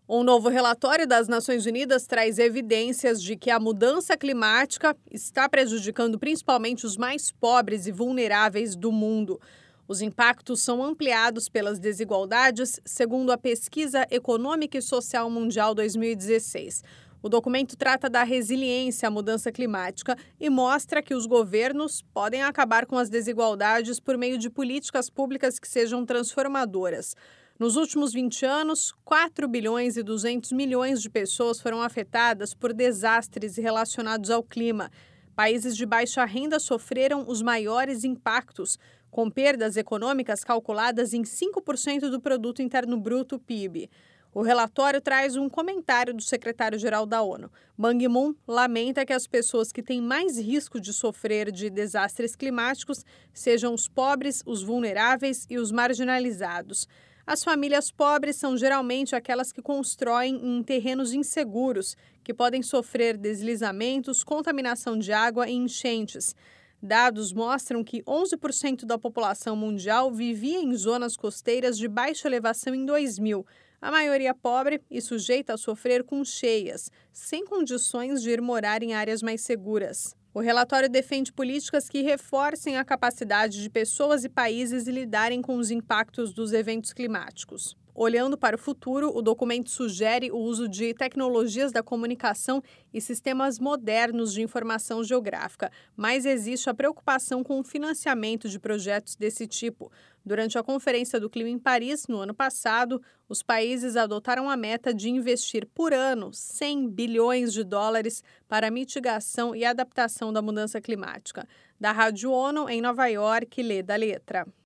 Um novo relatório das Nações Unidas traz evidências de que a mudança climática está prejudicando principalmente os mais pobres e vulneráveis do mundo. Os impactos são ampliados pelas desigualdades, segundo a Pesquisa Econômica e Social Mundial 2016. O documento trata da resiliência à mudança climática e mostra que os governos podem acabar com as desigualdades por meio de políticas públicas que sejam transformadoras. Nos últimos 20 anos, 4 bilhões e 200 milhões de pessoas foram afetadas por desastres relacionados ao clima. Países de baixa renda sofreram os maiores impactos, com perdas econômicas calculadas em 5% do Produto Interno Bruto, PIB. O relatório traz um comentário do secretário-geral da ONU. Ban Ki-moon lamenta que as pessoas que têm mais risco de sofrer de desastres climáticos sejam os pobres, os vulneráveis e os marginalizados. As famílias pobres são geralmente aquelas que constroem em terrenos inseguros, que podem sofrer deslizamentos, contaminação de água e enchentes. Dados mostram que 11% da população mundial vivia em zonas costeiras de baixa elevação em 2000. A maioria pobre e sujeita a sofrer com cheias, sem condições de ir morar em áreas mais seguras. O relatório defende políticas que reforcem a capacidade de pessoas e países lidarem com os impactos dos eventos climáticos. Olhando para o futuro, o documento sugere o uso de tecnologias da comunicação e sistemas modernos de informação geográfica, mas existe a preocupação com o financiamento de projetos desse tipo. Durante a Conferência do Clima em Paris, no ano passado, os países adotaram a meta de investir por ano 100 bilhões de dólares para a mitigação e adaptação da mudança climática. Da Rádio ONU, em Nova York, Leda Letra.